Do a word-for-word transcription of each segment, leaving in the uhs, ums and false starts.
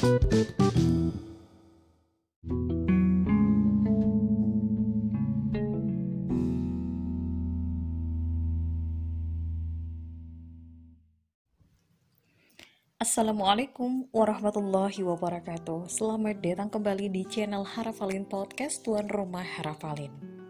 Assalamualaikum warahmatullahi wabarakatuh. Selamat datang kembali di channel Harafalin Podcast, tuan rumah Harafalin.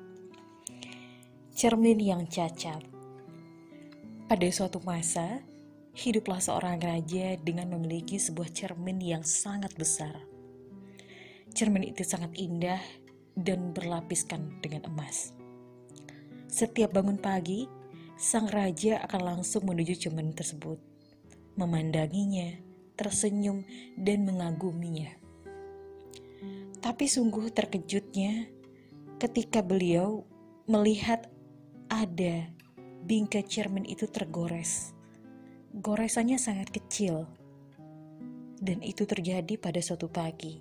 Cermin yang cacat. Pada suatu masa, hiduplah seorang raja dengan memiliki sebuah cermin yang sangat besar. Cermin itu sangat indah dan berlapiskan dengan emas. Setiap bangun pagi, sang raja akan langsung menuju cermin tersebut, memandanginya, tersenyum, dan mengaguminya. Tapi sungguh terkejutnya ketika beliau melihat ada bingkai cermin itu tergores. Goresannya sangat kecil, dan itu terjadi pada suatu pagi.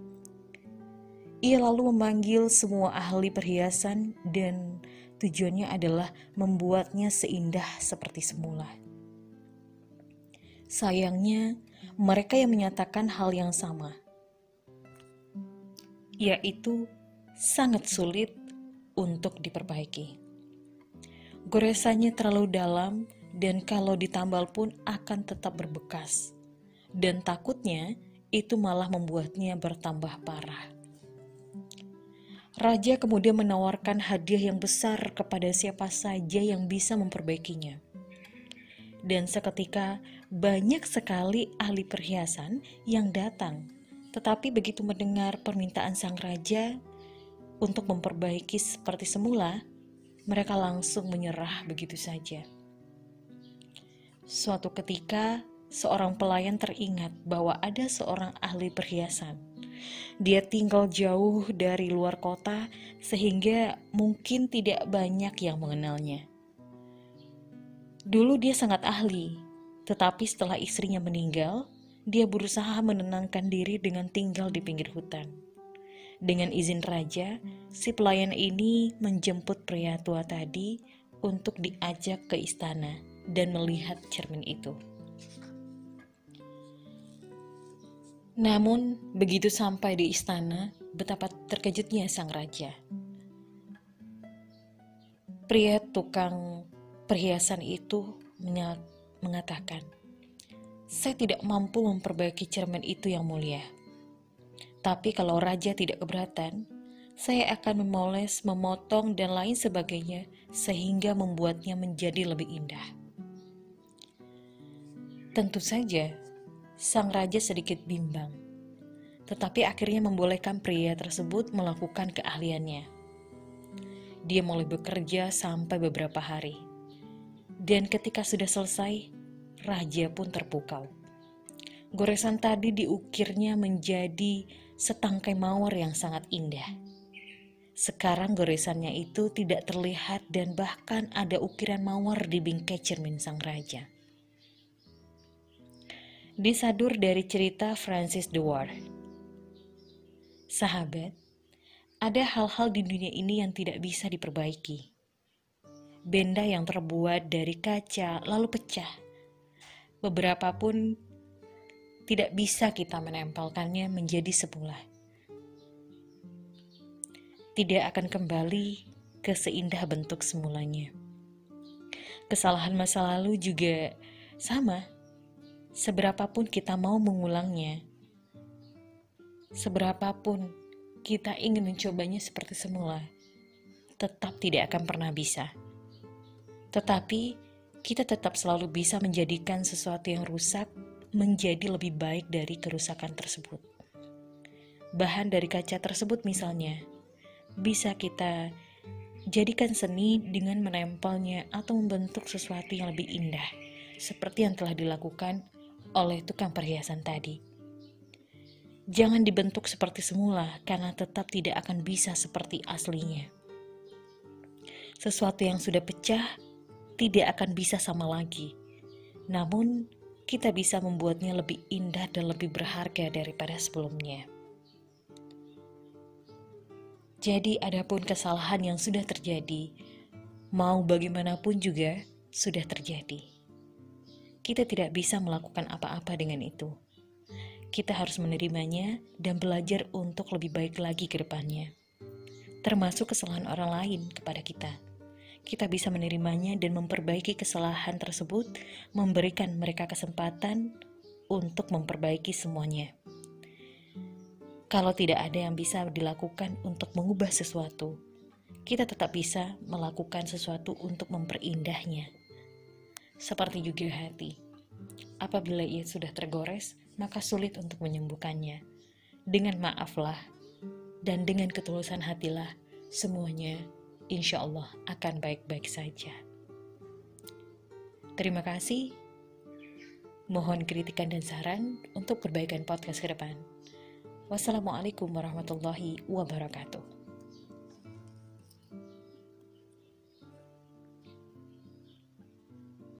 Ia lalu memanggil semua ahli perhiasan dan tujuannya adalah membuatnya seindah seperti semula. Sayangnya, mereka yang menyatakan hal yang sama, yaitu sangat sulit untuk diperbaiki. Goresannya terlalu dalam dan kalau ditambal pun akan tetap berbekas. Dan takutnya itu malah membuatnya bertambah parah. Raja kemudian menawarkan hadiah yang besar kepada siapa saja yang bisa memperbaikinya. Dan seketika banyak sekali ahli perhiasan yang datang. Tetapi begitu mendengar permintaan sang raja untuk memperbaiki seperti semula, mereka langsung menyerah begitu saja. Suatu ketika, seorang pelayan teringat bahwa ada seorang ahli perhiasan. Dia tinggal jauh dari luar kota sehingga mungkin tidak banyak yang mengenalnya. Dulu dia sangat ahli, tetapi setelah istrinya meninggal, dia berusaha menenangkan diri dengan tinggal di pinggir hutan. Dengan izin raja, si pelayan ini menjemput pria tua tadi untuk diajak ke istana dan melihat cermin itu. Namun, begitu sampai di istana, betapa terkejutnya sang raja. Pria tukang perhiasan itu mengatakan, "Saya tidak mampu memperbaiki cermin itu yang mulia. Tapi kalau raja tidak keberatan, saya akan memoles, memotong, dan lain sebagainya sehingga membuatnya menjadi lebih indah." Tentu saja, sang raja sedikit bimbang, tetapi akhirnya membolehkan pria tersebut melakukan keahliannya. Dia mulai bekerja sampai beberapa hari. Dan ketika sudah selesai, raja pun terpukau. Goresan tadi diukirnya menjadi setangkai mawar yang sangat indah. Sekarang goresannya itu tidak terlihat dan bahkan ada ukiran mawar di bingkai cermin sang raja. Disadur dari cerita Francis de Waal. Sahabat, ada hal-hal di dunia ini yang tidak bisa diperbaiki. Benda yang terbuat dari kaca lalu pecah. Beberapa pun tidak bisa kita menempelkannya menjadi semula. Tidak akan kembali ke seindah bentuk semulanya. Kesalahan masa lalu juga sama. Seberapapun kita mau mengulangnya, seberapapun kita ingin mencobanya seperti semula, tetap tidak akan pernah bisa. Tetapi kita tetap selalu bisa menjadikan sesuatu yang rusak menjadi lebih baik dari kerusakan tersebut. Bahan dari kaca tersebut misalnya, bisa kita jadikan seni dengan menempelnya atau membentuk sesuatu yang lebih indah, seperti yang telah dilakukan oleh tukang perhiasan tadi. Jangan dibentuk seperti semula, karena tetap tidak akan bisa seperti aslinya. Sesuatu yang sudah pecah tidak akan bisa sama lagi. Namun, kita bisa membuatnya lebih indah dan lebih berharga daripada sebelumnya. Jadi, adapun kesalahan yang sudah terjadi, mau bagaimanapun juga sudah terjadi. Kita tidak bisa melakukan apa-apa dengan itu. kita harus menerimanya dan belajar untuk lebih baik lagi ke depannya. Termasuk kesalahan orang lain kepada kita. Kita bisa menerimanya dan memperbaiki kesalahan tersebut, memberikan mereka kesempatan untuk memperbaiki semuanya. Kalau tidak ada yang bisa dilakukan untuk mengubah sesuatu, kita tetap bisa melakukan sesuatu untuk memperindahnya. Seperti juga hati. Apabila ia sudah tergores, maka sulit untuk menyembuhkannya. Dengan maaflah dan dengan ketulusan hatilah, semuanya insya Allah akan baik-baik saja. Terima kasih. Mohon kritikan dan saran untuk perbaikan podcast ke depan. Wassalamualaikum warahmatullahi wabarakatuh.